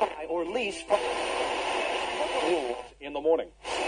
or lease in the morning.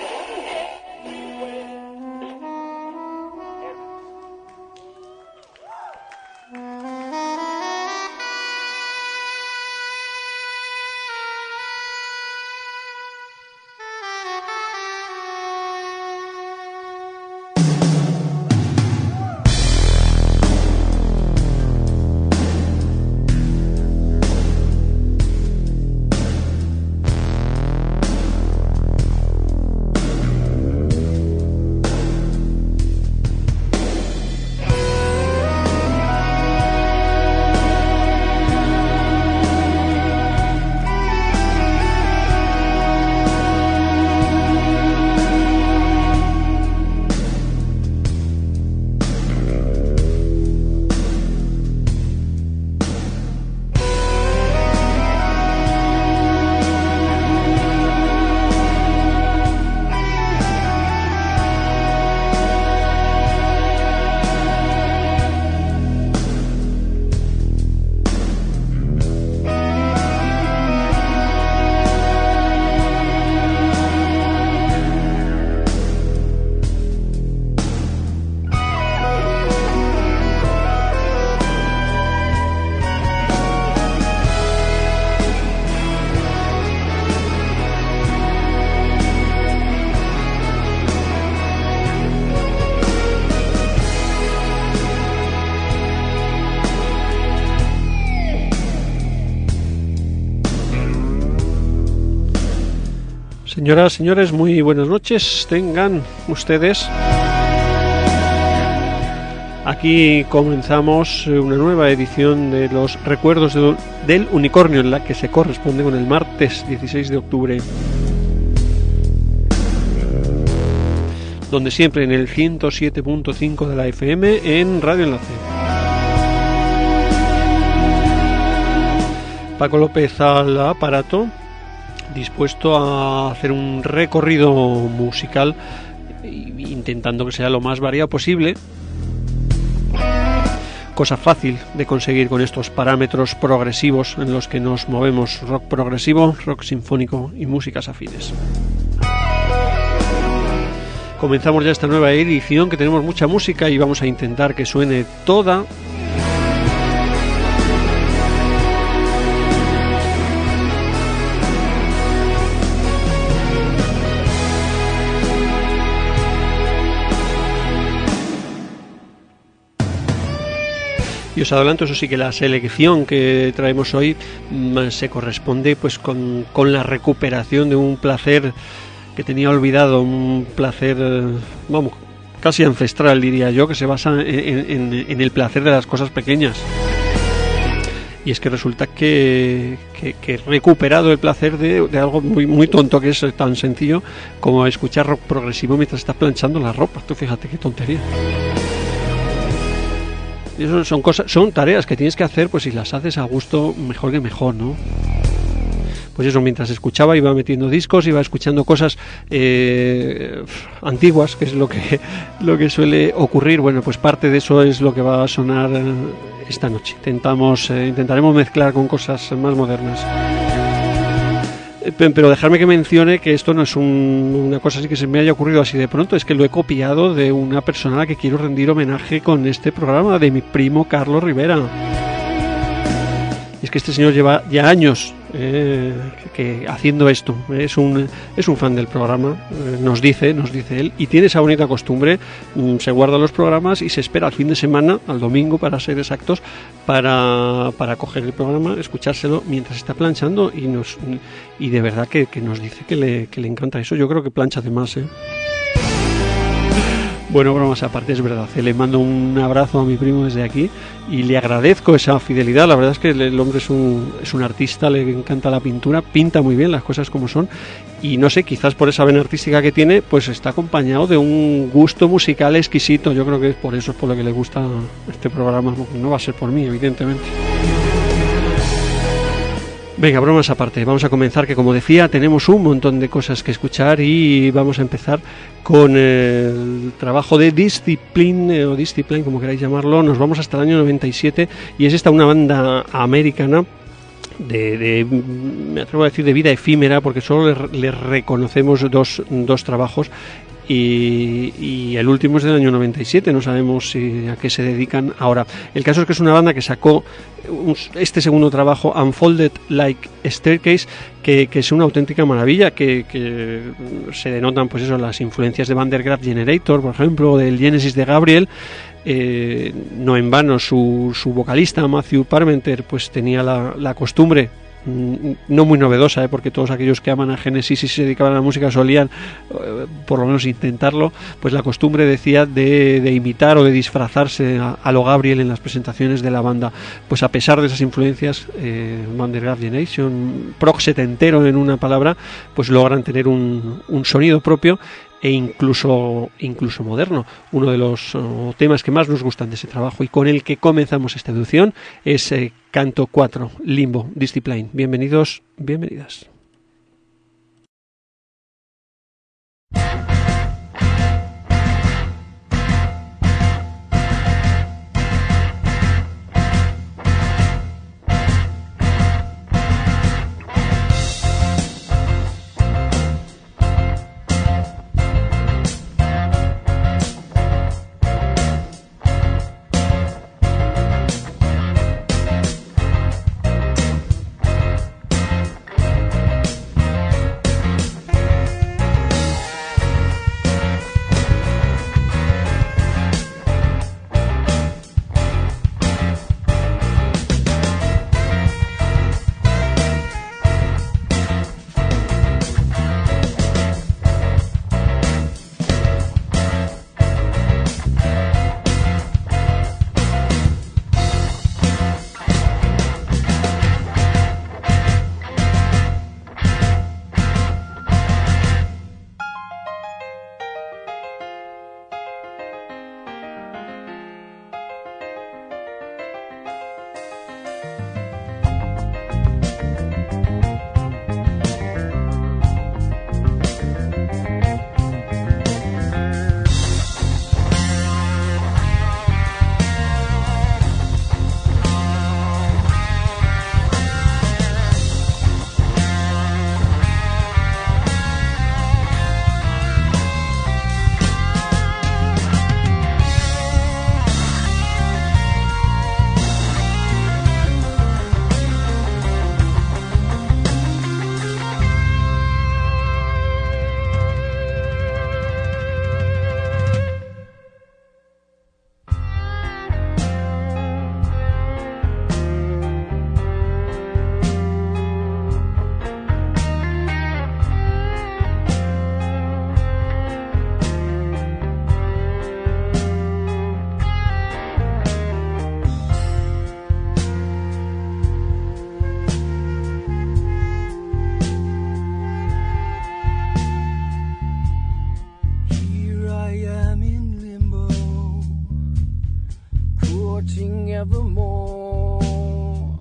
Señoras, señores, muy buenas noches tengan ustedes. Aquí comenzamos una nueva edición de los recuerdos del unicornio, en la que se corresponde con el martes 16 de octubre. Donde siempre en el 107.5 de la FM en Radio Enlace. Paco López al aparato, dispuesto a hacer un recorrido musical, intentando que sea lo más variado posible. Cosa fácil de conseguir con estos parámetros progresivos en los que nos movemos: rock progresivo, rock sinfónico y músicas afines. Comenzamos ya esta nueva edición, que tenemos mucha música y vamos a intentar que suene toda. Y os adelanto, eso sí, que la selección que traemos hoy se corresponde pues con la recuperación de un placer que tenía olvidado, un placer, vamos, casi ancestral, diría yo, que se basa en el placer de las cosas pequeñas. Y es que resulta que he recuperado el placer de algo muy, muy tonto, que es tan sencillo como escuchar rock progresivo mientras estás planchando la ropa. Tú fíjate qué tontería. Eso son tareas que tienes que hacer, pues si las haces a gusto, mejor que mejor, ¿no? Pues eso, mientras escuchaba iba metiendo discos, iba escuchando cosas antiguas, que es lo que suele ocurrir. Bueno, pues parte de eso es lo que va a sonar esta noche. Intentaremos mezclar con cosas más modernas. Pero dejarme que mencione que esto no es una cosa así que se me haya ocurrido así de pronto, es que lo he copiado de una persona a la que quiero rendir homenaje con este programa, de mi primo Carlos Rivera. Y es que este señor lleva ya años haciendo esto, es un fan del programa, nos dice él, y tiene esa bonita costumbre, se guarda los programas y se espera al fin de semana, al domingo para ser exactos, para coger el programa, escuchárselo mientras está planchando, y de verdad que nos dice que le encanta eso. Yo creo que plancha de más, Bueno, bromas aparte, es verdad. Le mando un abrazo a mi primo desde aquí y le agradezco esa fidelidad. La verdad es que el hombre es un artista, le encanta la pintura, pinta muy bien las cosas como son, y no sé, quizás por esa vena artística que tiene, pues está acompañado de un gusto musical exquisito. Yo creo que es por eso, es por lo que le gusta este programa. No va a ser por mí, evidentemente. Venga, bromas aparte, vamos a comenzar, que como decía, tenemos un montón de cosas que escuchar, y vamos a empezar con el trabajo de Discipline, o Discipline, como queráis llamarlo. Nos vamos hasta el año 97, y es una banda americana me atrevo a decir, de vida efímera, porque solo le reconocemos dos trabajos. Y el último es del año 97, no sabemos a qué se dedican ahora. El caso es que es una banda que sacó este segundo trabajo, Unfolded Like a Staircase, que es una auténtica maravilla, que se denotan pues eso, las influencias de Van der Graaf Generator, por ejemplo, del Genesis de Gabriel. No en vano su vocalista Matthew Parmenter pues tenía la costumbre, no muy novedosa, porque todos aquellos que aman a Genesis y se dedicaban a la música solían por lo menos intentarlo, pues la costumbre decía de imitar o de disfrazarse a lo Gabriel en las presentaciones de la banda. Pues a pesar de esas influencias, Van der Graaf Generation, prog setentero en una palabra, pues logran tener un sonido propio e incluso moderno. Uno de los temas que más nos gustan de ese trabajo y con el que comenzamos esta edición es Canto 4, Limbo, Discipline. Bienvenidos, bienvenidas. evermore,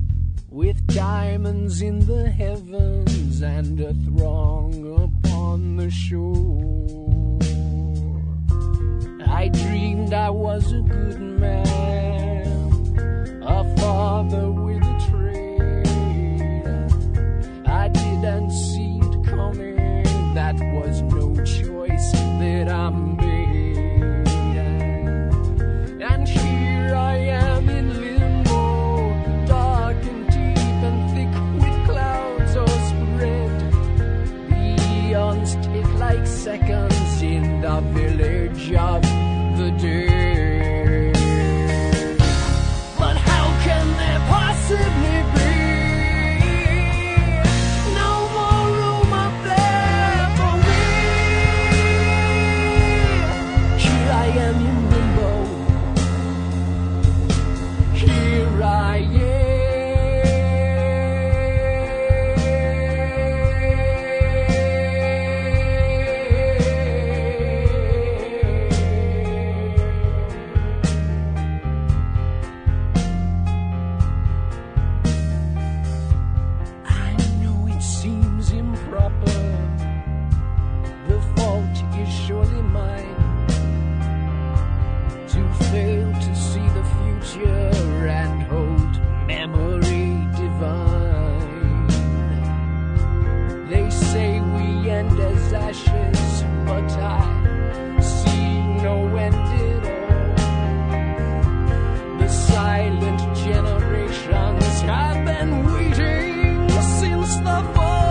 with diamonds in the heavens and a throng upon the shore. I dreamed I was a good man, a father with a trade. I didn't see it coming, that was no choice that I made. And here I am in limbo, dark and deep and thick with clouds o'erspread. The eons tick like seconds in the village of the dead. ashes, but I see no end at all. The silent generations have been waiting since the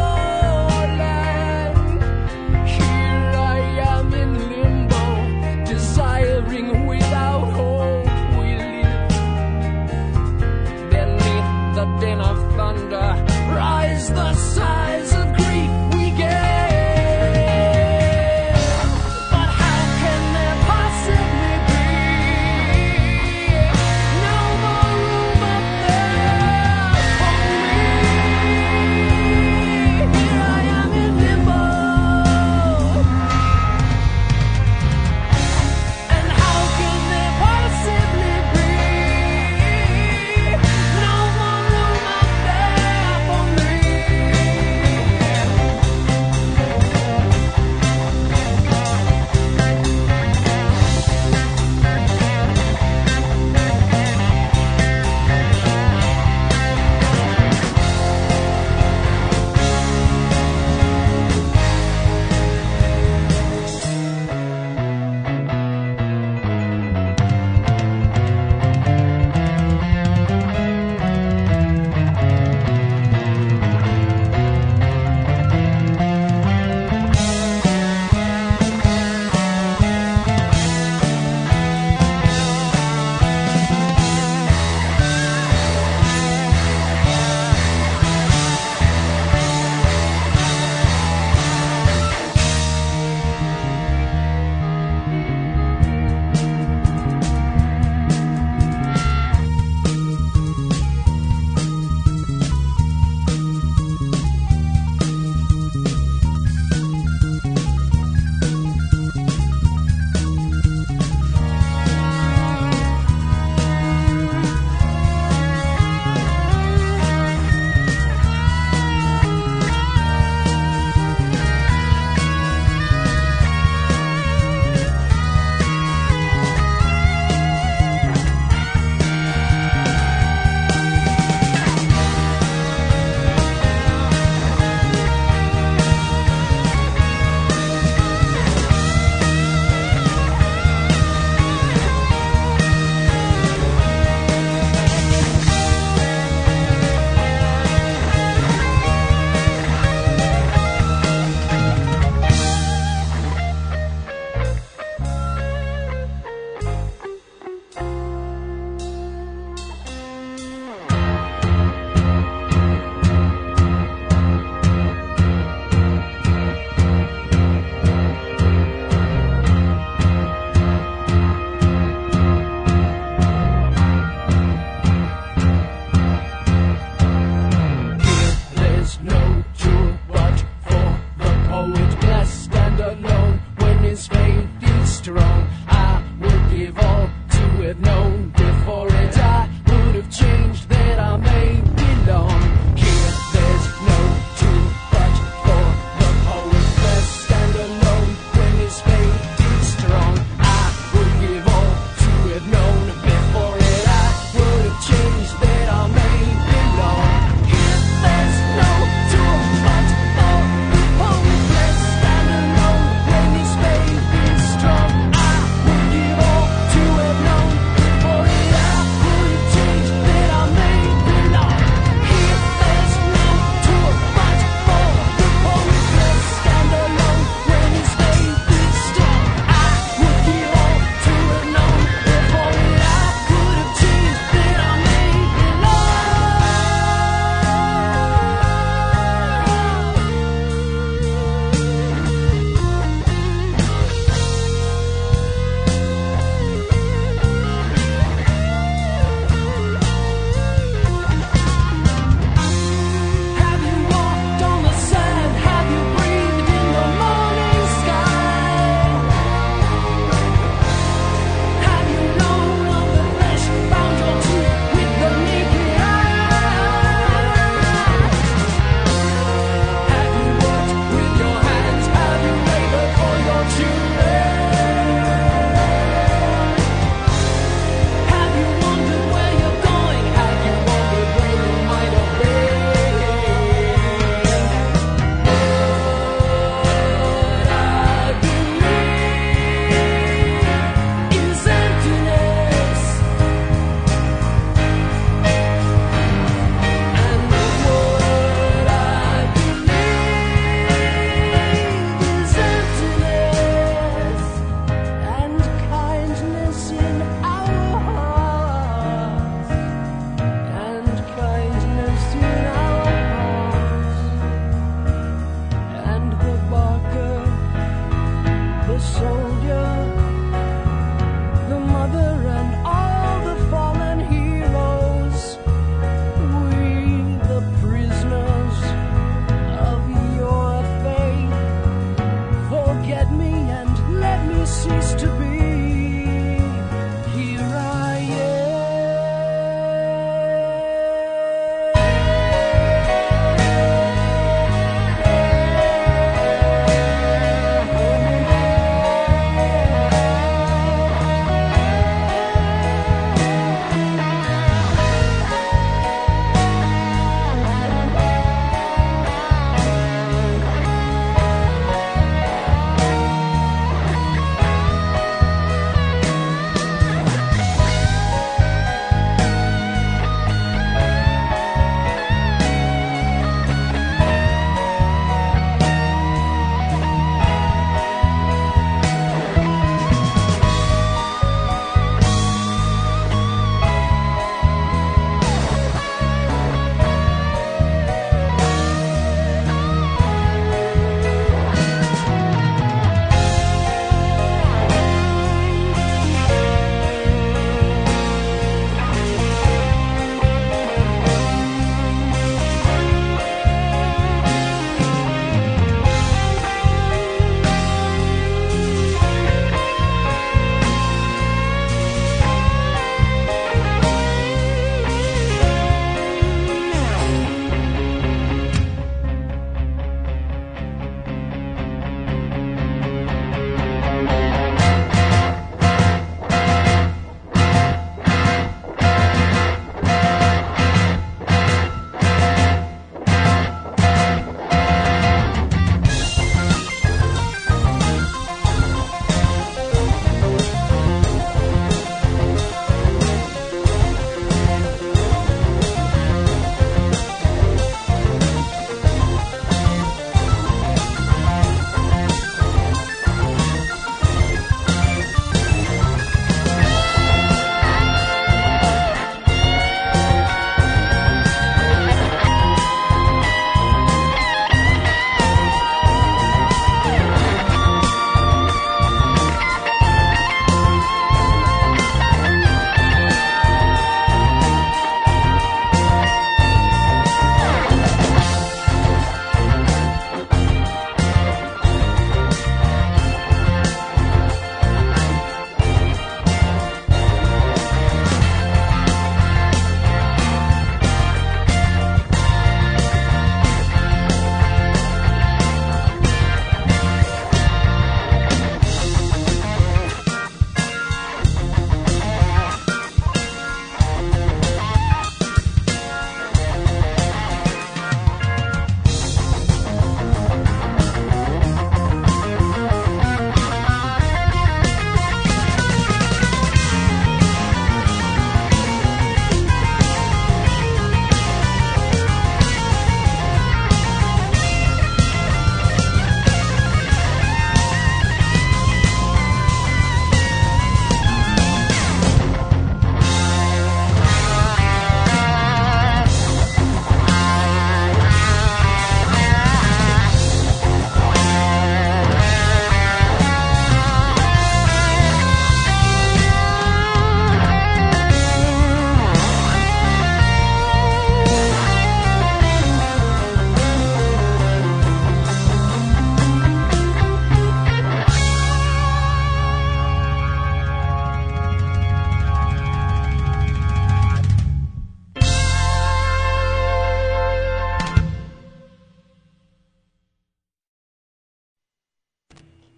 fallen. Here I am in limbo, desiring without hope we live. Beneath the din of thunder, rise the sighs of grief we give. But how can there possibly be no more room up there for me? Here I am in limbo, and how can there possibly be no more room up there for me?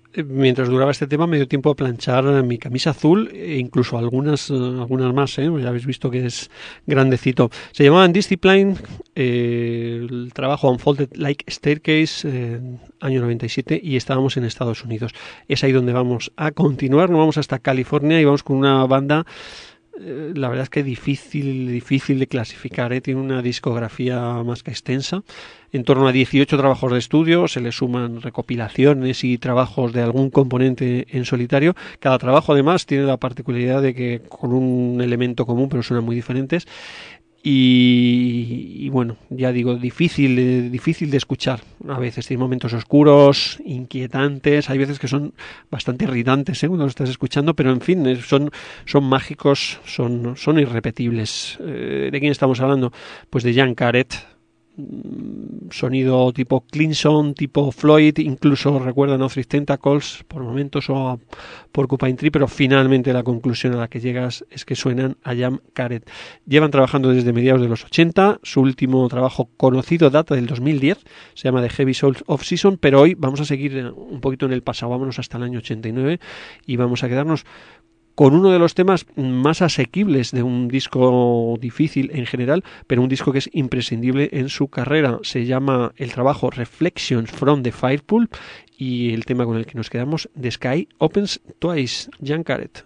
mientras duraba este tema me dio tiempo a planchar mi camisa azul e incluso algunas más, ya habéis visto que es grandecito. Se llamaba Undisciplined, el trabajo Unfolded Like Staircase, año 97, y estábamos en Estados Unidos. Es ahí donde vamos a continuar, nos vamos hasta California y vamos con una banda, la verdad es que difícil de clasificar, tiene una discografía más que extensa, en torno a 18 trabajos de estudio, se le suman recopilaciones y trabajos de algún componente en solitario. Cada trabajo además tiene la particularidad de que con un elemento común, pero suenan muy diferentes. Y bueno, ya digo, difícil de escuchar. A veces tiene momentos oscuros, inquietantes, hay veces que son bastante irritantes cuando lo estás escuchando, pero en fin, son mágicos, son irrepetibles. ¿De quién estamos hablando? Pues de Jan Caret. Sonido tipo Clinton, tipo Floyd, incluso recuerdan a Three Tentacles por momentos o a Porcupine Tree, pero finalmente la conclusión a la que llegas es que suenan a Jan Caret. Llevan trabajando desde mediados de los 80, su último trabajo conocido data del 2010, se llama The Heavy Souls of Season, pero hoy vamos a seguir un poquito en el pasado, vámonos hasta el año 89 y vamos a quedarnos con uno de los temas más asequibles de un disco difícil en general, pero un disco que es imprescindible en su carrera. Se llama el trabajo Reflections from the Firepool y el tema con el que nos quedamos, The Sky Opens Twice, Jan Caret.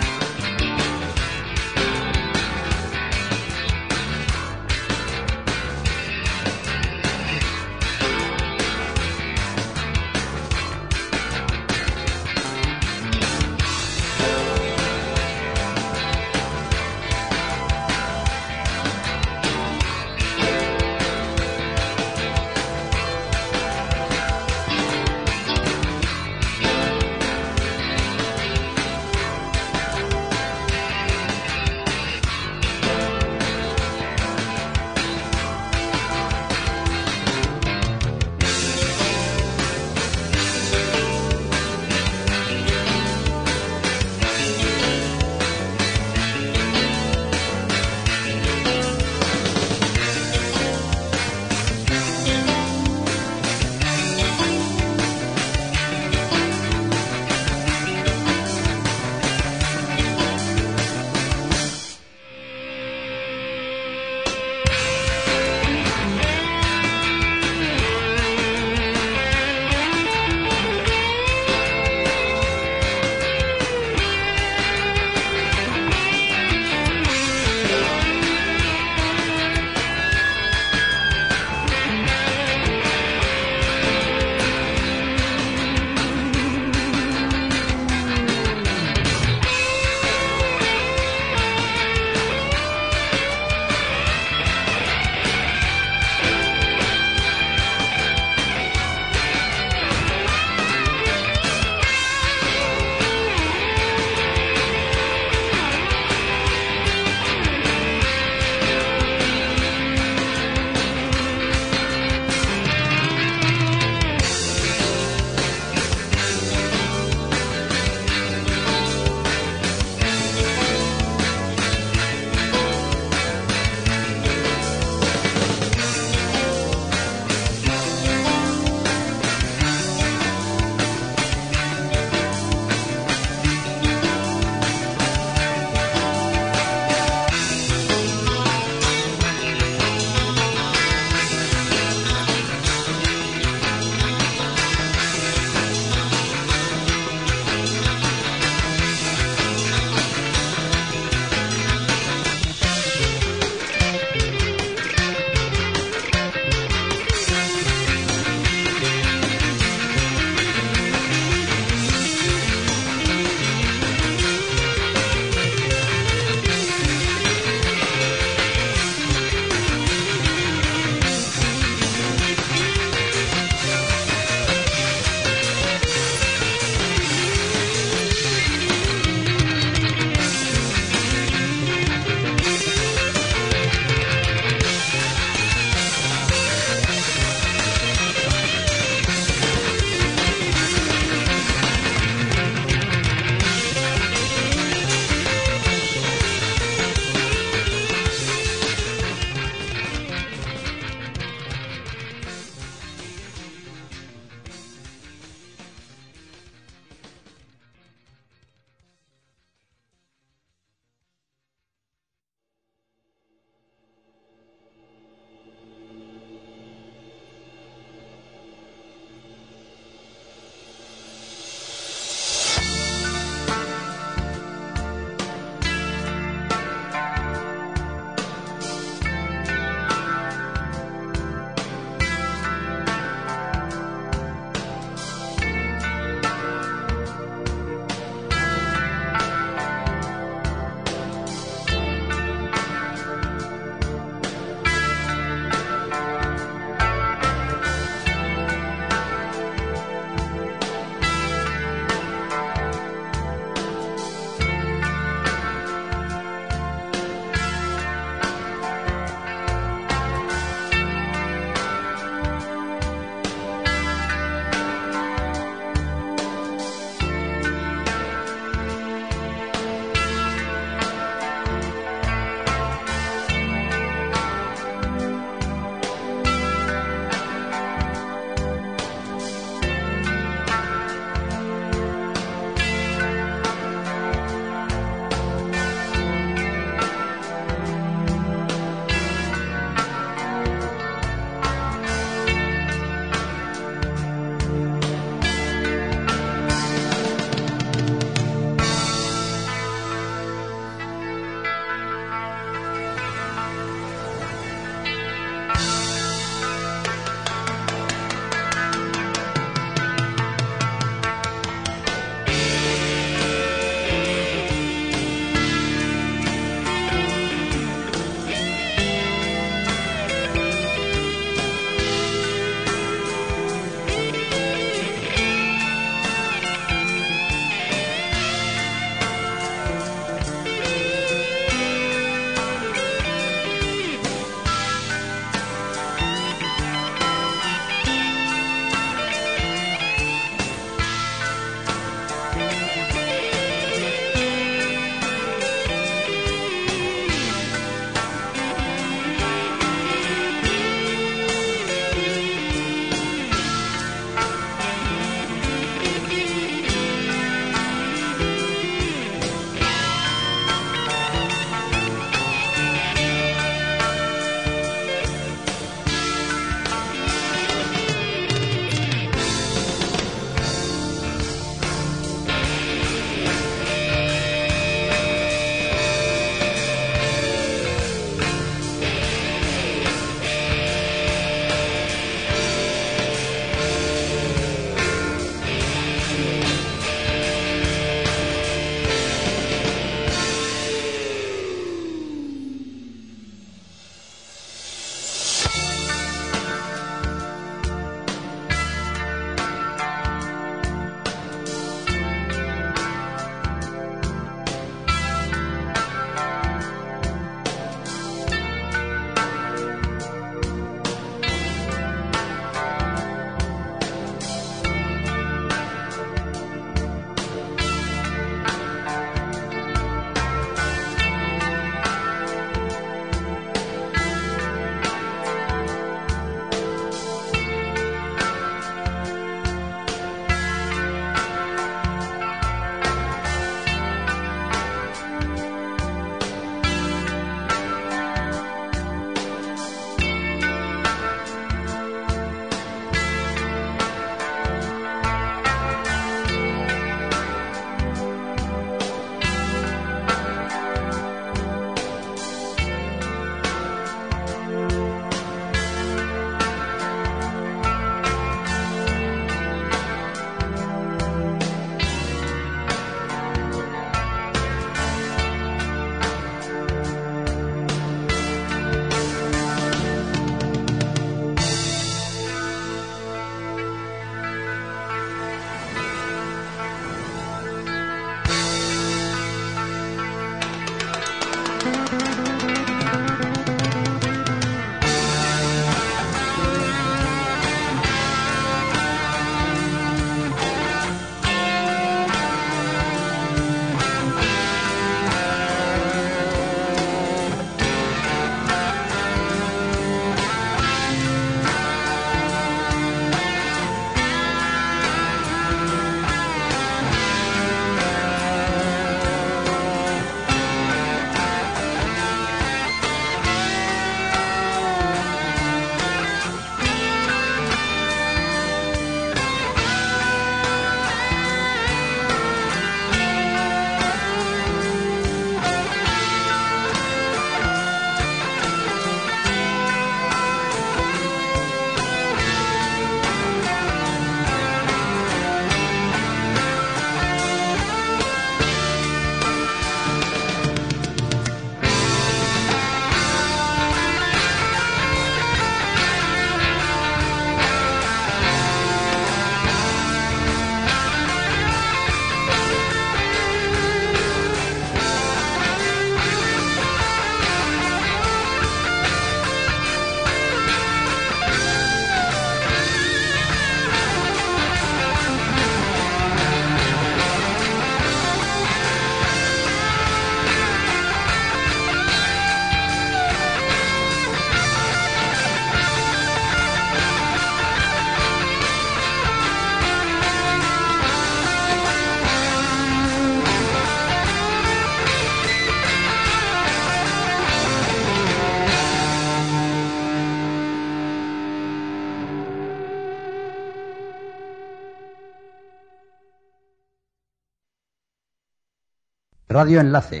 Radio Enlace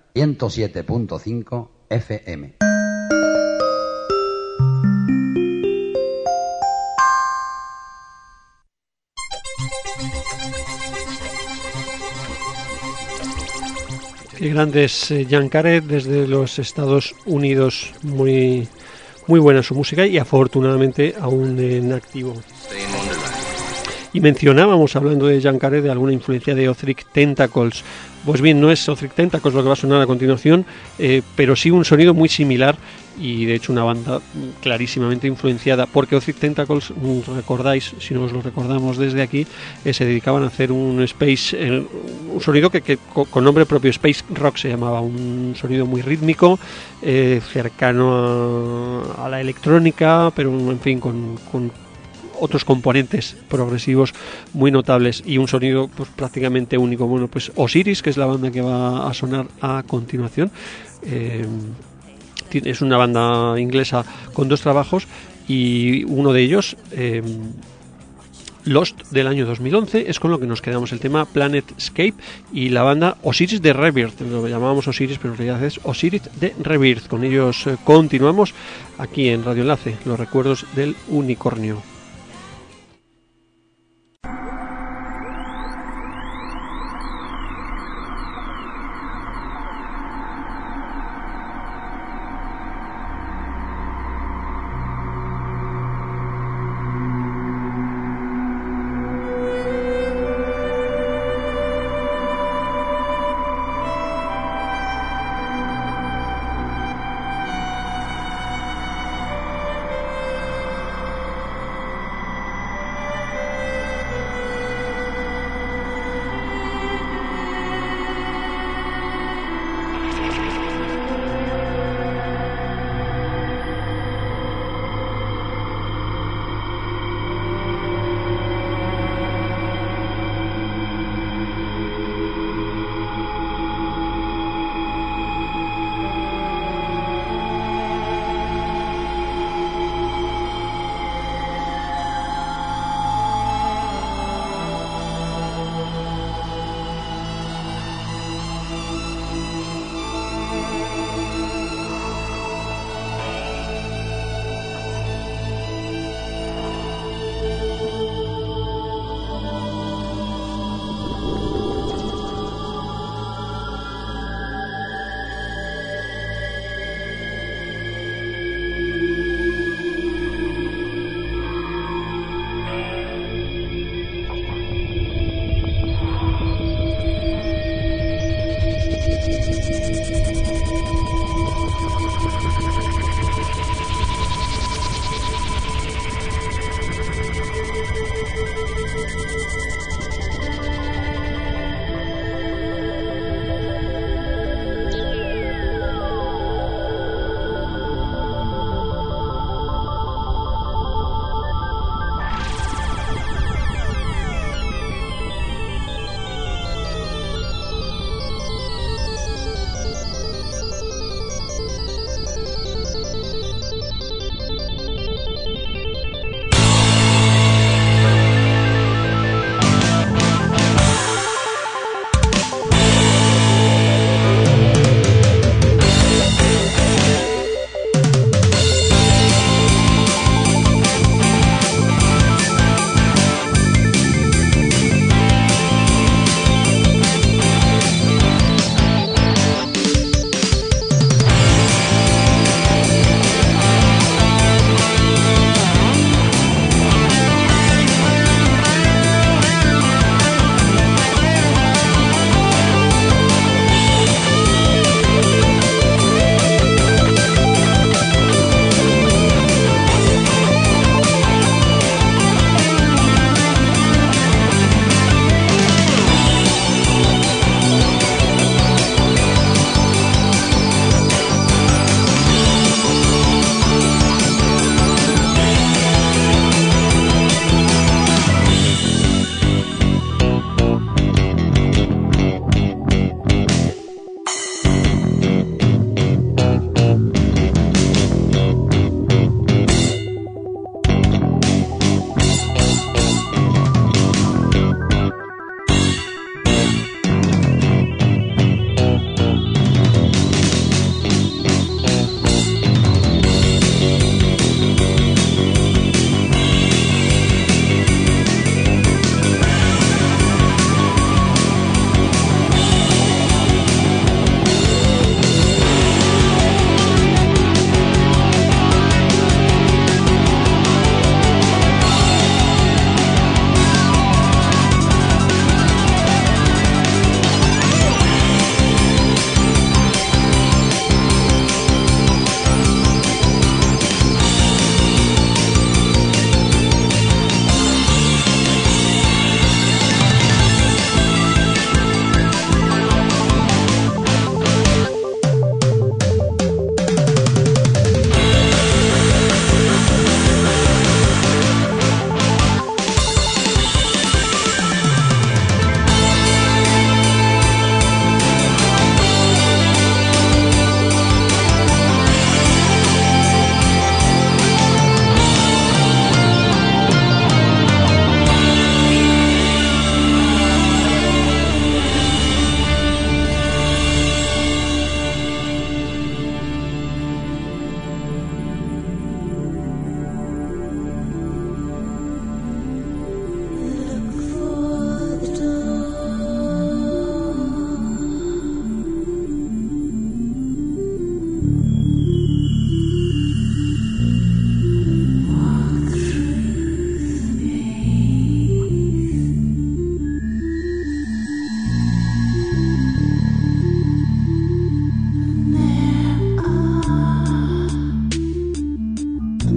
107.5 FM. Qué grandes Jan Caret desde los Estados Unidos, muy buena su música y afortunadamente aún en activo. Y mencionábamos, hablando de Jan Caret, de alguna influencia de Othric Tentacles. Pues bien, no es Othric Tentacles lo que va a sonar a continuación, pero sí un sonido muy similar y de hecho una banda clarísimamente influenciada, porque Othric Tentacles, recordáis, si no os lo recordamos desde aquí, se dedicaban a hacer un space, un sonido que con nombre propio, Space Rock se llamaba, un sonido muy rítmico, cercano a la electrónica, pero en fin, con otros componentes progresivos muy notables y un sonido pues prácticamente único. Bueno, pues Osiris, que es la banda que va a sonar a continuación, es una banda inglesa con 2 trabajos y uno de ellos, Lost, del año 2011, es con lo que nos quedamos, el tema Planetscape, y la banda Osiris de Rebirth, lo llamábamos Osiris pero en realidad es Osiris de Rebirth. Con ellos continuamos aquí en Radio Enlace, los recuerdos del unicornio.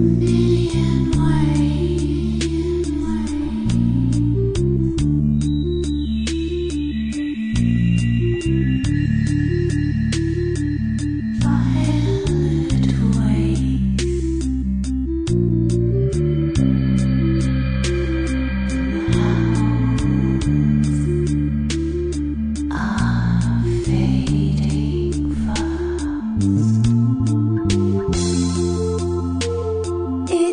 If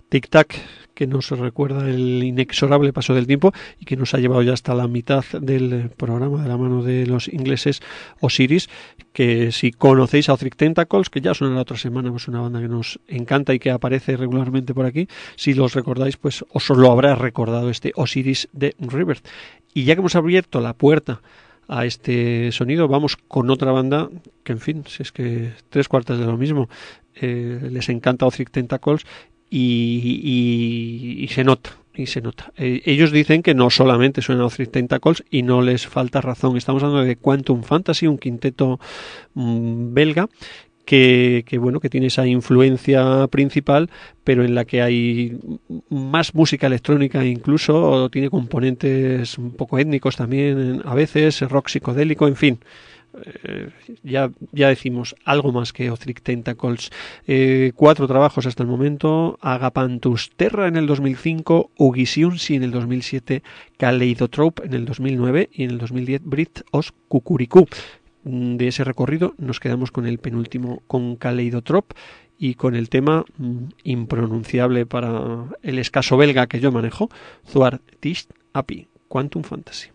Tic-tac, que nos recuerda el inexorable paso del tiempo y que nos ha llevado ya hasta la mitad del programa de la mano de los ingleses Osiris, que si conocéis a Othric Tentacles, que ya suena la otra semana, pues una banda que nos encanta y que aparece regularmente por aquí, si los recordáis, pues os lo habrá recordado este Osiris de Rebirth. Y ya que hemos abierto la puerta a este sonido, vamos con otra banda que, en fin, si es que 3/4 de lo mismo, les encanta Othric Tentacles y se nota. Ellos dicen que no solamente suenan Othric Tentacles y no les falta razón. Estamos hablando de Quantum Fantasy, un quinteto belga que bueno, que tiene esa influencia principal, pero en la que hay más música electrónica, incluso tiene componentes un poco étnicos también, a veces rock psicodélico, en fin. Ya decimos algo más que Othric Tentacles. 4 trabajos hasta el momento: Agapanthus Terra en el 2005, Ugisiunsi en el 2007, Kaleidotrope en el 2009 y en el 2010 Brit Os Kukurikú. De ese recorrido nos quedamos con el penúltimo, con Kaleidotrope, y con el tema impronunciable para el escaso belga que yo manejo, Zuar Tisht Api, Quantum Fantasy.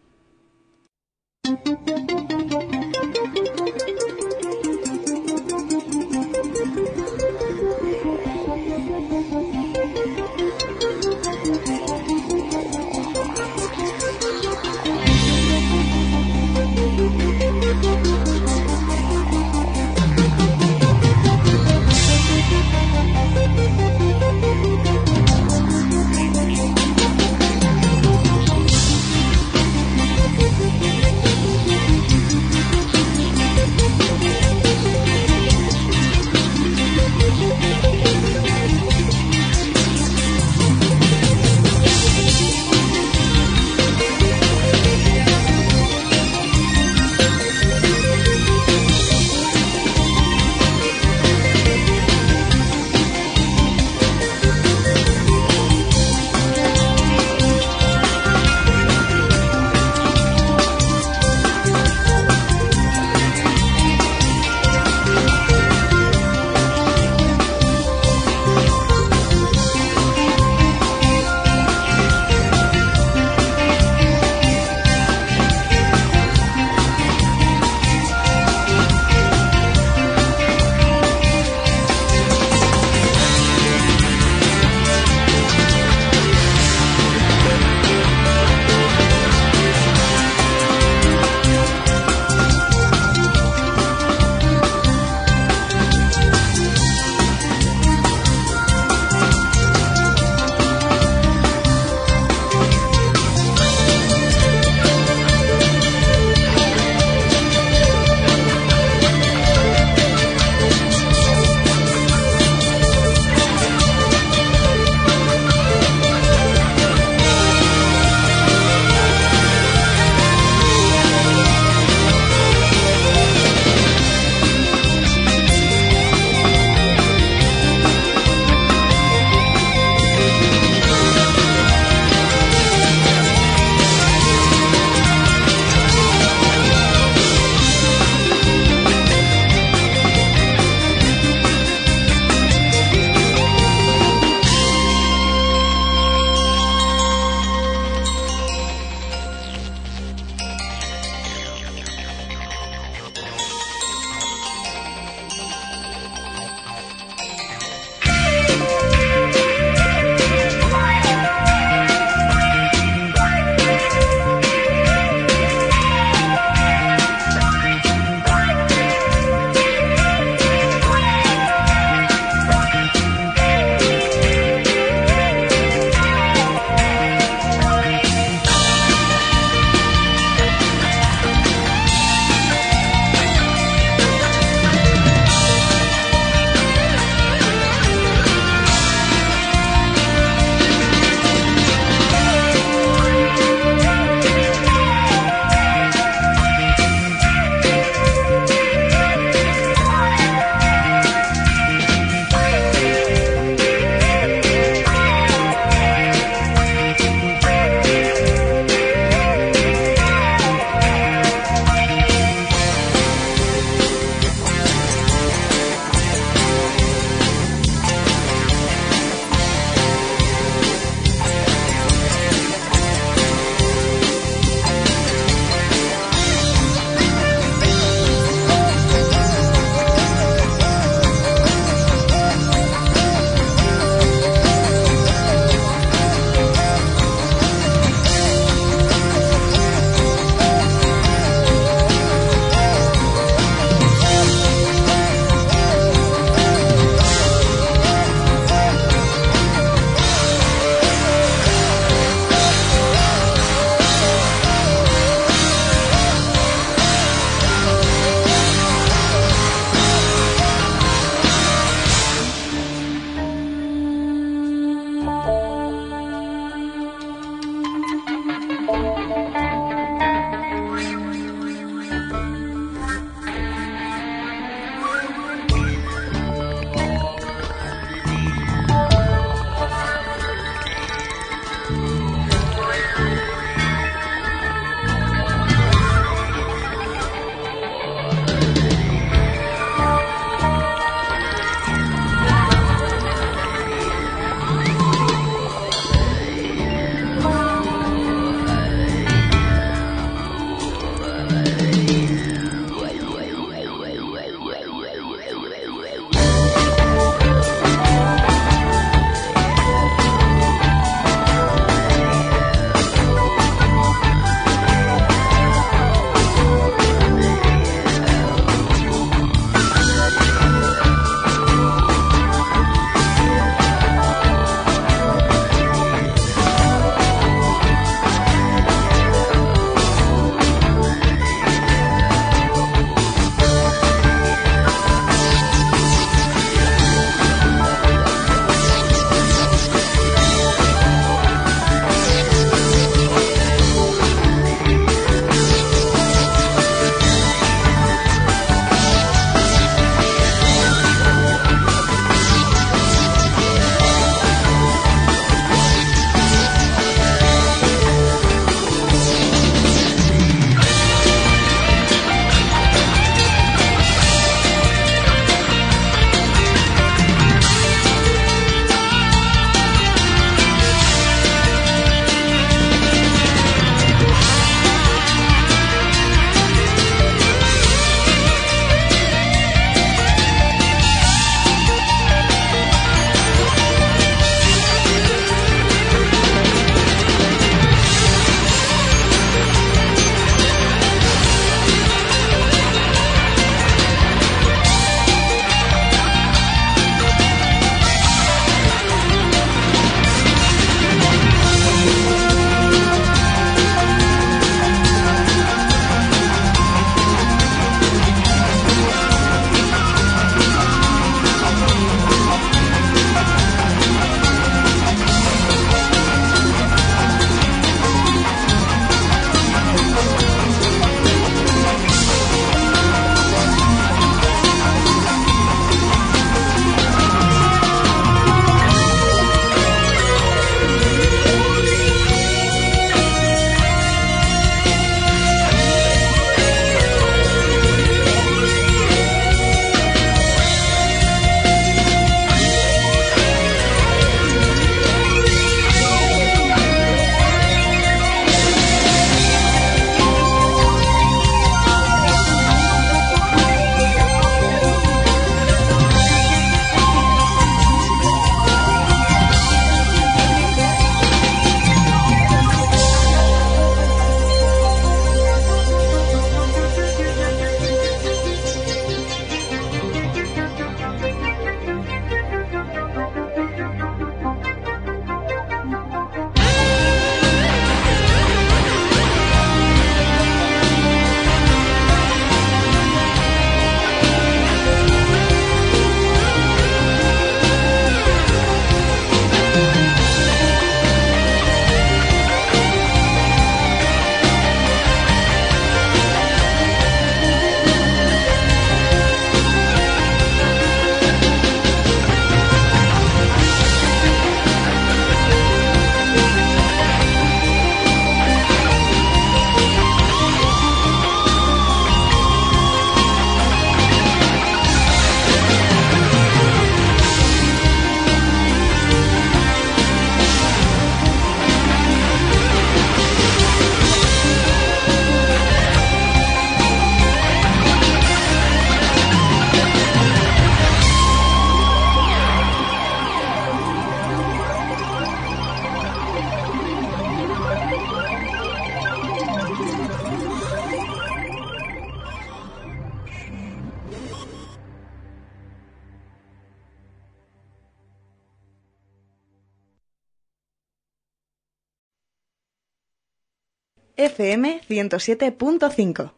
FM 107.5.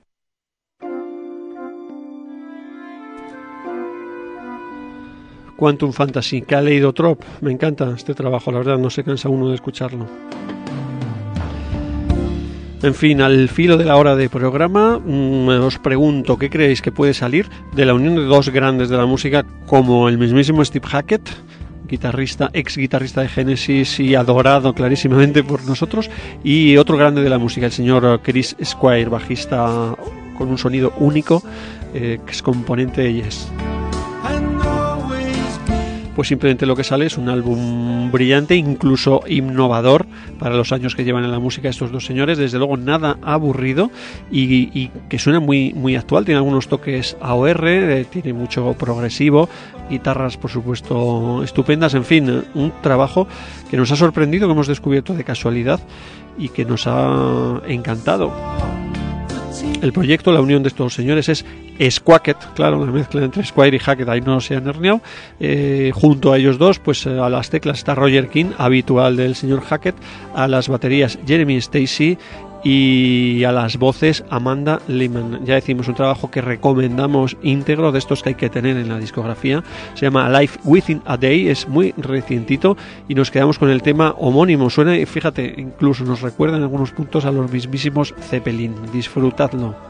Quantum Fantasy, Kaleidotroph, me encanta este trabajo, la verdad no se cansa uno de escucharlo. En fin, al filo de la hora de programa, os pregunto, ¿qué creéis que puede salir de la unión de dos grandes de la música como el mismísimo Steve Hackett, ex guitarrista de Genesis y adorado clarísimamente por nosotros, y otro grande de la música, el señor Chris Squire, bajista con un sonido único, ex componente de Yes? Pues simplemente lo que sale es un álbum brillante, incluso innovador para los años que llevan en la música estos dos señores, desde luego nada aburrido y que suena muy, muy actual, tiene algunos toques AOR, tiene mucho progresivo, guitarras por supuesto estupendas, en fin, un trabajo que nos ha sorprendido, que hemos descubierto de casualidad y que nos ha encantado. El proyecto, la unión de estos señores es Squacket, claro, la mezcla entre Squire y Hackett, ahí no se han herniado. Junto a ellos dos, pues a las teclas está Roger King, habitual del señor Hackett, a las baterías Jeremy Stacy y a las voces Amanda Lehman. Ya decimos, un trabajo que recomendamos íntegro, de estos que hay que tener en la discografía. Se llama Life Within a Day, es muy recientito y nos quedamos con el tema homónimo. Suena, fíjate, incluso nos recuerda en algunos puntos a los mismísimos Zeppelin. Disfrutadlo.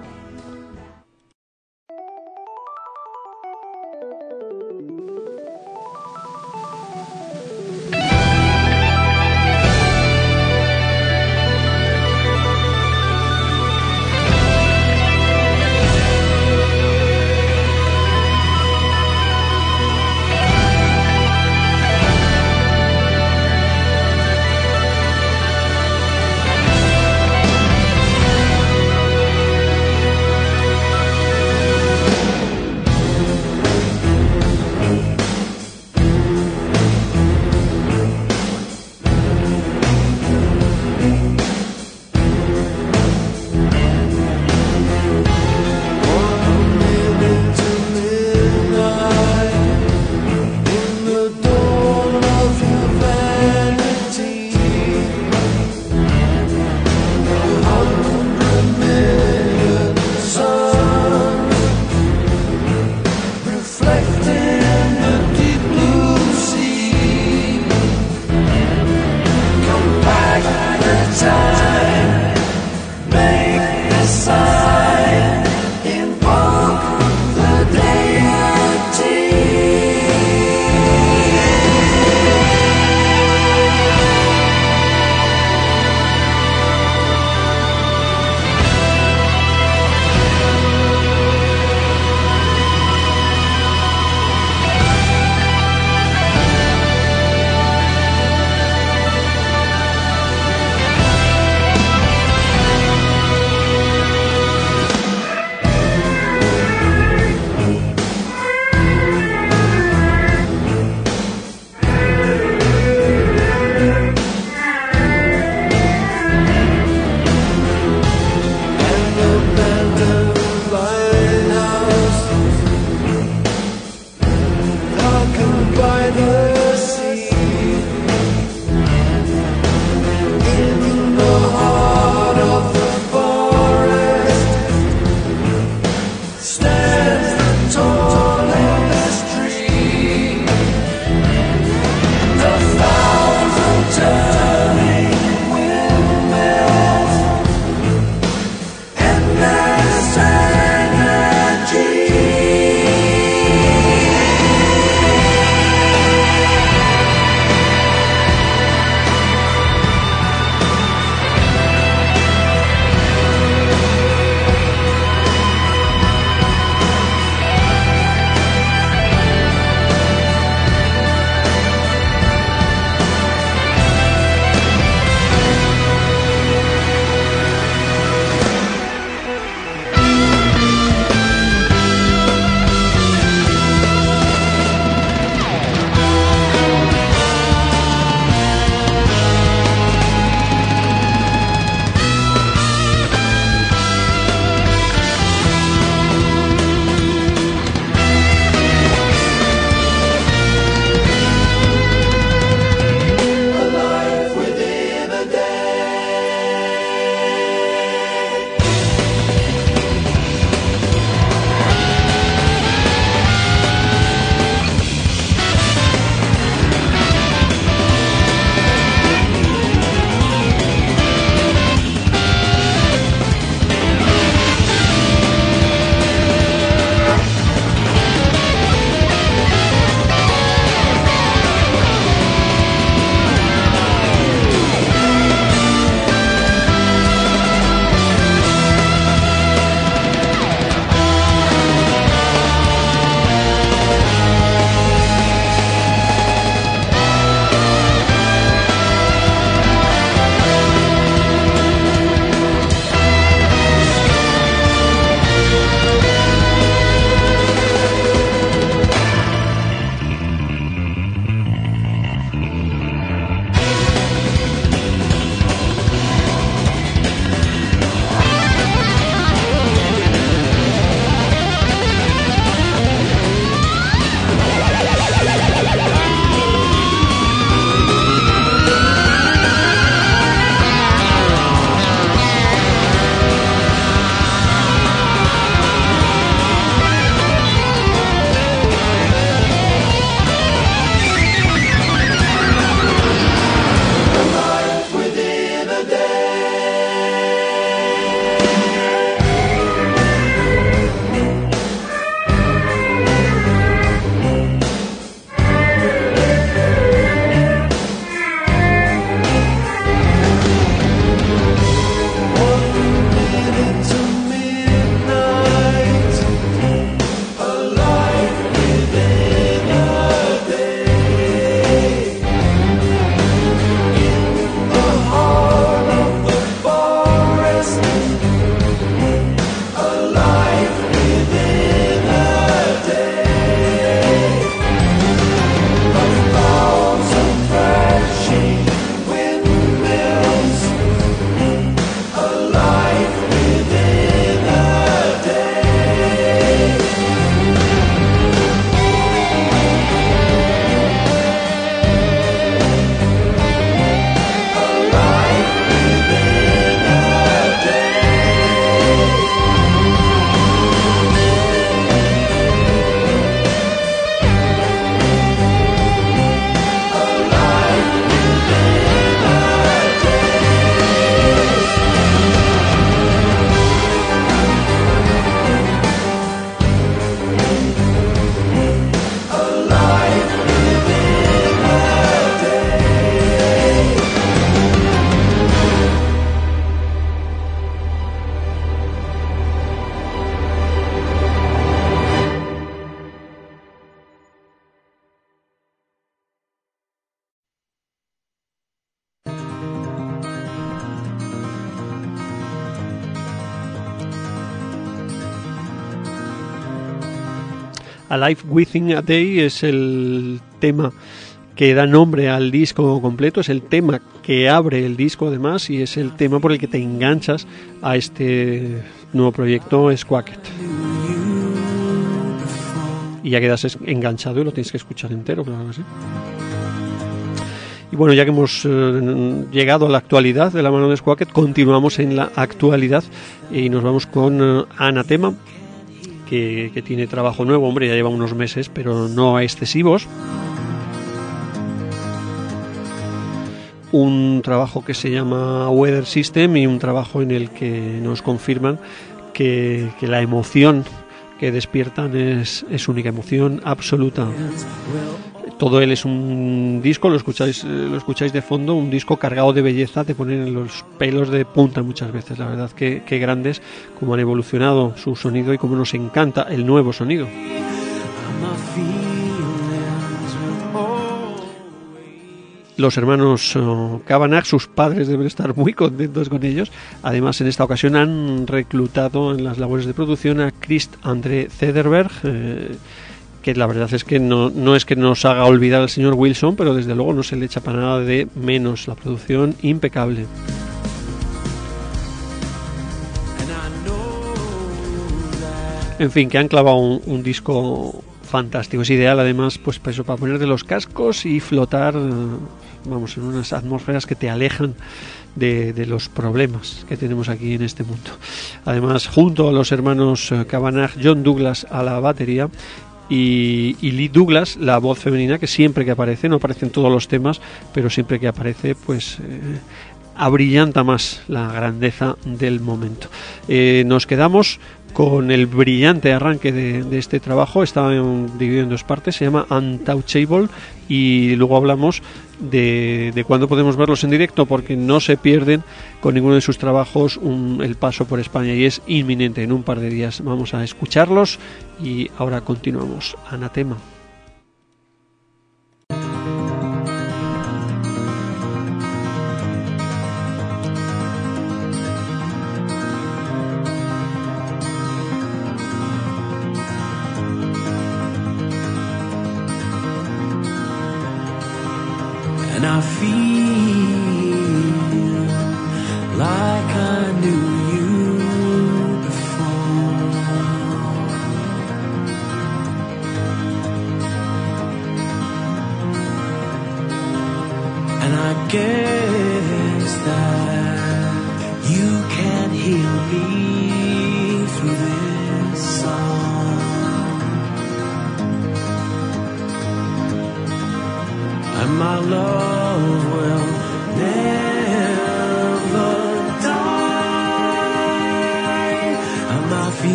Alive Within a Day es el tema que da nombre al disco completo, es el tema que abre el disco además y es el tema por el que te enganchas a este nuevo proyecto Squacket. Y ya quedas enganchado y lo tienes que escuchar entero, claro que sí. Y bueno, ya que hemos llegado a la actualidad de la mano de Squacket, continuamos en la actualidad y nos vamos con Anathema, que tiene trabajo nuevo, hombre, ya lleva unos meses, pero no excesivos. Un trabajo que se llama Weather System y un trabajo en el que nos confirman que la emoción que despiertan es única, emoción absoluta. Todo él es un disco, lo escucháis de fondo, un disco cargado de belleza, te ponen los pelos de punta muchas veces. La verdad que grandes como han evolucionado su sonido y como nos encanta el nuevo sonido. Los hermanos Kavanagh, sus padres deben estar muy contentos con ellos. Además, en esta ocasión han reclutado en las labores de producción a Christ André Cederberg, que la verdad es que no es que nos haga olvidar al señor Wilson, pero desde luego no se le echa para nada de menos. La producción impecable. En fin, que han clavado un disco fantástico. Es ideal además pues para eso, para ponerte los cascos y flotar, vamos, en unas atmósferas que te alejan de los problemas que tenemos aquí en este mundo. Además, junto a los hermanos Kavanagh, John Douglas a la batería y Lee Douglas, la voz femenina, que siempre que aparece, no aparece en todos los temas, pero siempre que aparece, pues abrillanta más la grandeza del momento. Nos quedamos con el brillante arranque de este trabajo. Está dividido en dos partes, se llama Untouchable, y luego hablamos de cuándo podemos verlos en directo, porque no se pierden con ninguno de sus trabajos el paso por España, y es inminente, en un par de días vamos a escucharlos. Y ahora continuamos. Anathema. And I feel like I knew you before.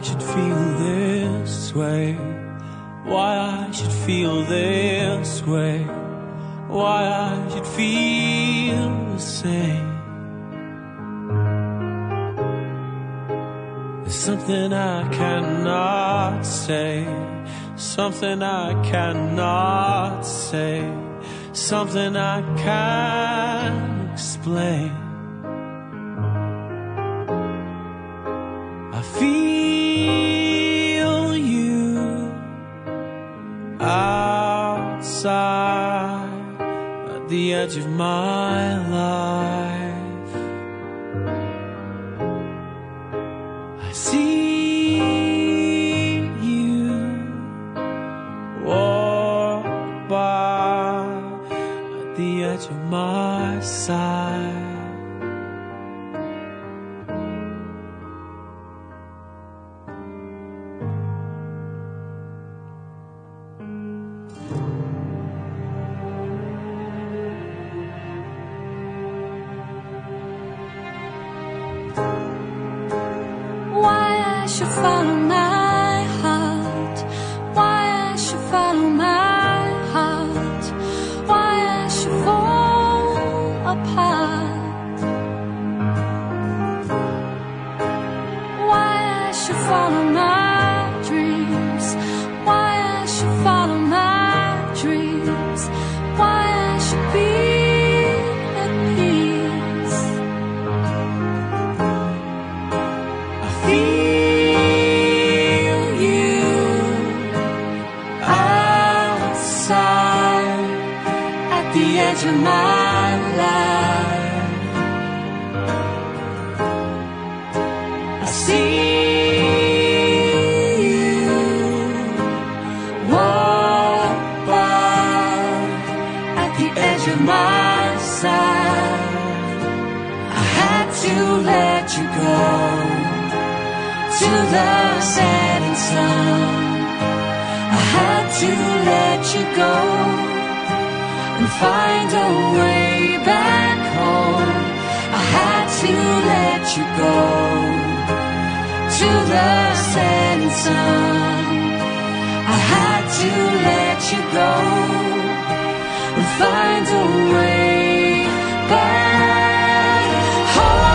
should feel this way, why I should feel this way, why I should feel the same. There's something I cannot say, something I cannot say, something I can't explain. I feel you outside at the edge of my life. I see you walk by at the edge of my side. Follow my heart, why I should follow my heart, why I should fall apart, why I should follow my dreams, why I should follow my dreams, why I should be at peace. I feel of my life. I see you walk by at the edge of my side. I had to let you go to the setting sun. I had to let you go and find a way back home. I had to let you go to the setting sun. I had to let you go and find a way back home.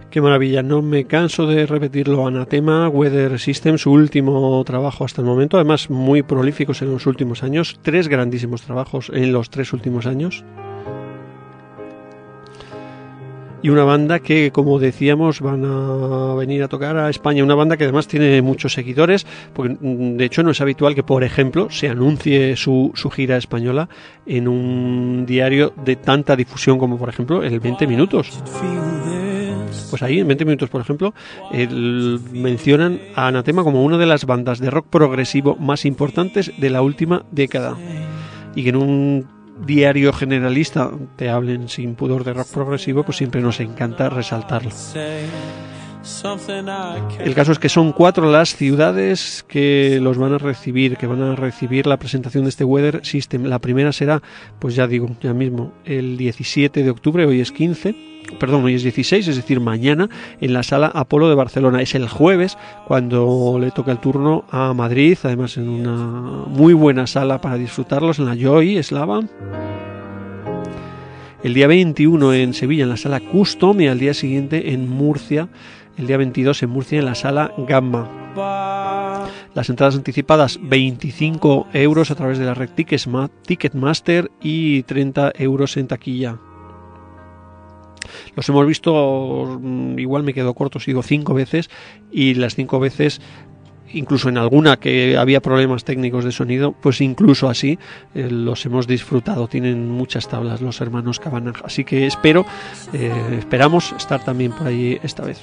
Qué maravilla, no me canso de repetirlo. Anathema Weather System, su último trabajo hasta el momento, además muy prolíficos en los últimos años, 3 grandísimos trabajos en los 3 últimos años. Y una banda que, como decíamos, van a venir a tocar a España. Una banda que además tiene muchos seguidores, porque de hecho no es habitual que, por ejemplo, se anuncie su gira española en un diario de tanta difusión como, por ejemplo, el 20 Minutos. Pues ahí, en 20 Minutos, por ejemplo, mencionan a Anathema como una de las bandas de rock progresivo más importantes de la última década. Y que en un diario generalista te hablen sin pudor de rock progresivo, pues siempre nos encanta resaltarlo. El caso es que son 4 las ciudades que los van a recibir, que van a recibir la presentación de este Weather System. La primera será, pues ya digo, ya mismo, el 17 de octubre, hoy es 16, es decir, mañana, en la Sala Apolo de Barcelona. Es el jueves cuando le toca el turno a Madrid, además en una muy buena sala para disfrutarlos, en la Joy Eslava. El día 21 en Sevilla, en la Sala Custom, y al día siguiente en Murcia, el día 22 en Murcia, en la Sala Gamma. Las entradas anticipadas 25 euros a través de la red Ticketmaster y 30 euros en taquilla. Los hemos visto, igual me quedo corto, sigo 5 veces, y las 5 veces, incluso en alguna que había problemas técnicos de sonido, pues incluso así los hemos disfrutado. Tienen muchas tablas los hermanos Cavanagh, así que esperamos estar también por allí esta vez.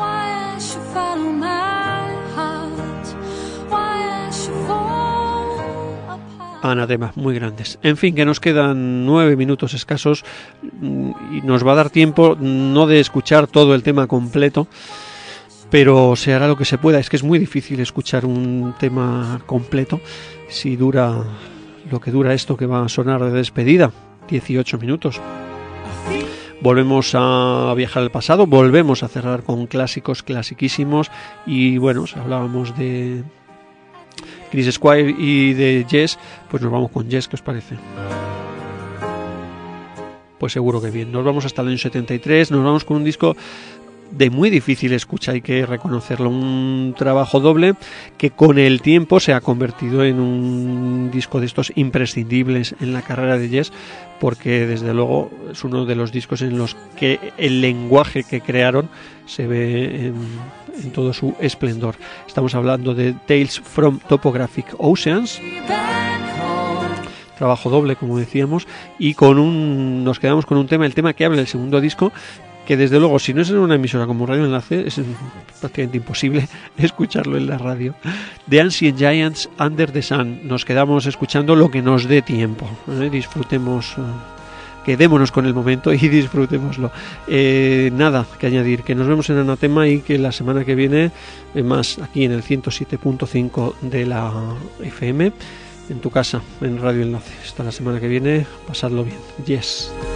Anathema, muy grandes. En fin, que nos quedan 9 minutos escasos y nos va a dar tiempo no de escuchar todo el tema completo, pero se hará lo que se pueda. Es que es muy difícil escuchar un tema completo si dura lo que dura esto que va a sonar de despedida, 18 minutos. Volvemos a viajar al pasado, volvemos a cerrar con clásicos clasiquísimos y bueno, si hablábamos de Chris Squire y de Yes, pues nos vamos con Yes, ¿qué os parece? Pues seguro que bien. Nos vamos hasta el año 73, nos vamos con un disco de muy difícil escucha, hay que reconocerlo, un trabajo doble que con el tiempo se ha convertido en un disco de estos imprescindibles en la carrera de Yes, porque desde luego es uno de los discos en los que el lenguaje que crearon se ve en todo su esplendor. Estamos hablando de Tales from Topographic Oceans, trabajo doble como decíamos, y nos quedamos con un tema, el tema que habla el segundo disco, que desde luego si no es en una emisora como Radio Enlace es prácticamente imposible escucharlo en la radio. The Ancient Giants Under the Sun. Nos quedamos escuchando lo que nos dé tiempo, disfrutemos, quedémonos con el momento y disfrutémoslo. Nada que añadir, que nos vemos en Anathema y que la semana que viene más aquí en el 107.5 de la FM, en tu casa, en Radio Enlace. Hasta la semana que viene, pasadlo bien. Yes.